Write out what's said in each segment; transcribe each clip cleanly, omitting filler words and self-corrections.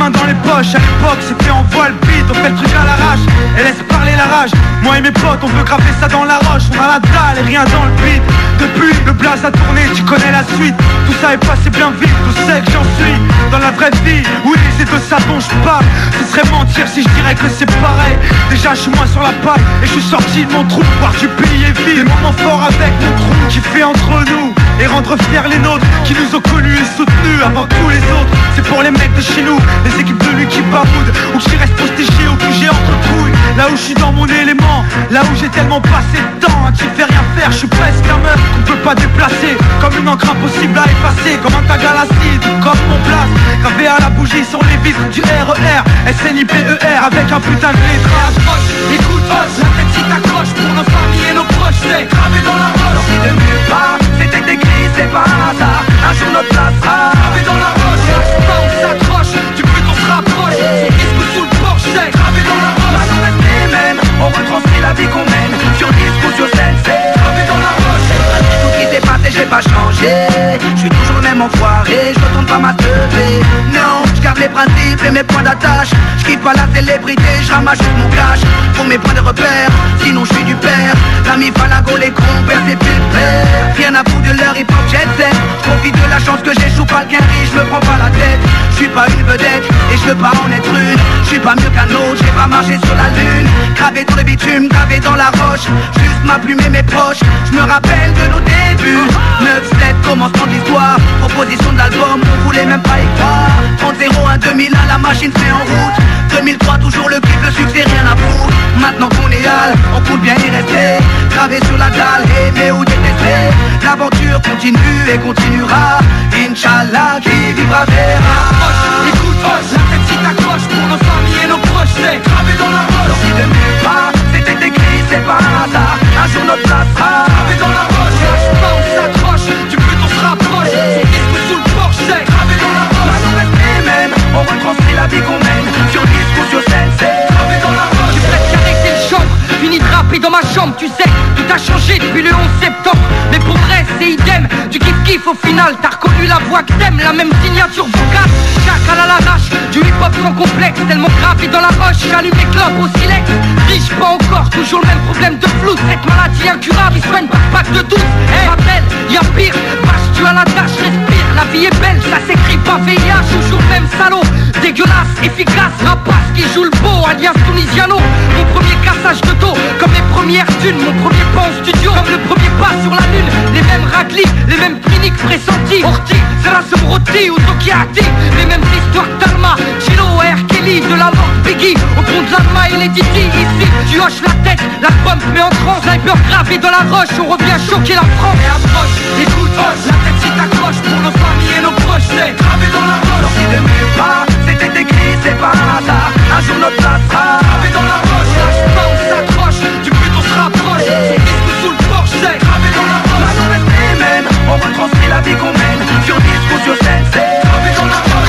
mains dans les poches. À l'époque c'était en voile beat, on fait le truc à l'arrache et laisse parler la rage. Moi et mes potes on veut graver ça dans la roche. On a la dalle et rien dans le beat. Depuis le blaze a tourné, tu connais la suite. Tout ça est passé bien vite, tout sait que j'en suis dans la vraie vie. Oui c'est de ça dont je parle. Ce serait mentir si je dirais que c'est pareil. Déjà je suis moins sur la paille et je suis sorti de mon trou. Voir du pays est vide, des moments forts avec mon trou qui fait entre nous et rendre fiers les nôtres qui nous ont connus et soutenus avant tous les autres. C'est pour les mecs de chez nous, les équipes de lui qui baroudent, ou que j'y reste postéché ou que j'ai entre couilles. Là où je suis dans mon élément, là où j'ai tellement passé de temps qui fait rien faire, je suis presque un meuf qu'on peut pas déplacer. Comme une encre impossible à effacer, comme un tag à l'acide, comme mon place gravé à la bougie sur les vitres du RER, SNIPER avec un putain de lettrage. Écoute, la tête si t'accroches pour nos familles et nos proches, c'est gravé dans la roche. Si de nulle part, c'était écrit, c'est pas un hasard. Un jour notre place sera gravé dans la roche. Là on s'accroche, du but on se rapproche. Sous disque ou sous le porche, c'est gravé dans la roche. Là on reste les mêmes, on retranscrit la vie qu'on mène. Sur disque ou sur scène, c'est gravé dans la roche. Tout ce qui s'est passé, j'ai pas changé. Je suis toujours le même enfoiré, je retourne pas ma teubée. Non, je garde les principes et mes points d'attache. Je kiffe pas la célébrité, je ramasse juste mon cash pour mes points de repère, sinon je suis du père. L'ami Falago, les compères, c'est plus le père. Rien à foutre de leur hip-hop jet set. Profite de la chance que j'échoue pas le quinri, je me prends pas la tête. Je suis pas une vedette et je veux pas en être une. Je suis pas mieux qu'un autre, j'ai pas marché sur la lune. Gravé dans le bitume, gravé dans la roche. Juste ma plume et mes proches, je me rappelle de nos débuts. 9-7, commencement de l'histoire. Proposition d'album, on voulait même pas y croire. 30-01, 2001, la machine fait en route. 2003, toujours le clip, le succès, rien à foutre. Maintenant qu'on est hal, on compte bien y rester. Gravé sur la dalle, aimé ou détesté. L'aventure continue et continuera. Inch'Allah, qui vivra verra. Écoute, la tête si t'accroches pour nos familles et nos proches, c'est gravé dans la roche. Si de nulle part, c'était écrit, c'est pas un hasard. Un jour notre place sera gravé dans la roche. Lâche pas, on s'accroche, du but on se rapproche. Sous disque ou sous le porche, c'est gravé dans la roche. Là on reste les mêmes, on retranscrit la vie qu'on mène. Sur disque ou sur scène, c'est gravé dans la roche. J'ai presque arrêté le chambre, fini de rapper dans ma chambre. Tu sais, tout a changé depuis le 11 septembre. Mais pour vrai, c'est idem, du kiff-kiff au final. T'as reconnu la voix que t'aimes, la même signature vocale. Chacal à l'arrache, du hip-hop sans complexe. Tellement gravé dans la roche, j'allume les clopes au silex. Riche pas encore, toujours le même problème de flou. Cette maladie incurable, ils soignent par pack de douce. Rappelle, y'a pire, vache tu as la tâche, respire. La vie est belle, ça s'écrit pas VIH. Toujours le même salaud, dégueulasse, efficace. Rapace qui joue le beau, alias Tunisiano. Mon premier cassage de dos, comme les premières thunes. Mon premier pas en studio, comme le premier pas sur la lune. Les mêmes raclis, les mêmes cliniques pressentis. Orti, Zerasum Roti ou Tokiati. Les mêmes histoires que Talma, Chilo, R. Kelly. De la mort Biggie, au pont de l'Alma et les Didi. Ici, tu hoches la tête, la pomme te met en transe. Sniper gravé dans la roche, on revient choquer la France. Et approche, écoute, hoche, la tête si t'accroches pour nos familles et nos proches, c'est gravé dans la roche. Si de nulle part, c'était écrit, c'est pas un hasard. Un jour notre place sera gravé dans la roche. Lâche pas, on s'accroche, du but on se rapproche. Sous disque ou sous le porche, c'est gravé dans la roche. Là on reste les mêmes, on retranscrit la vie qu'on mène. Sur disque ou sur scène, c'est gravé dans la roche.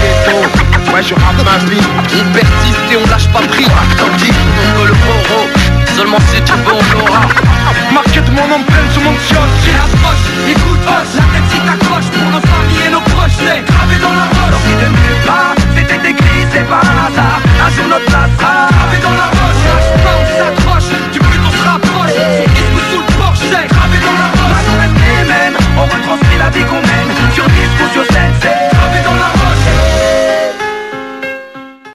Ouais, je rappe ma vie, on persiste et on lâche pas prise. Tandis qu'on veut le poro, seulement si tu veux on l'aura. Marqué de mon empreinte sur mon t-shirt. Approche, écoute, hoche, la tête si t'accroches pour nos familles et nos proches, c'est gravé dans la roche. Si de nulle part,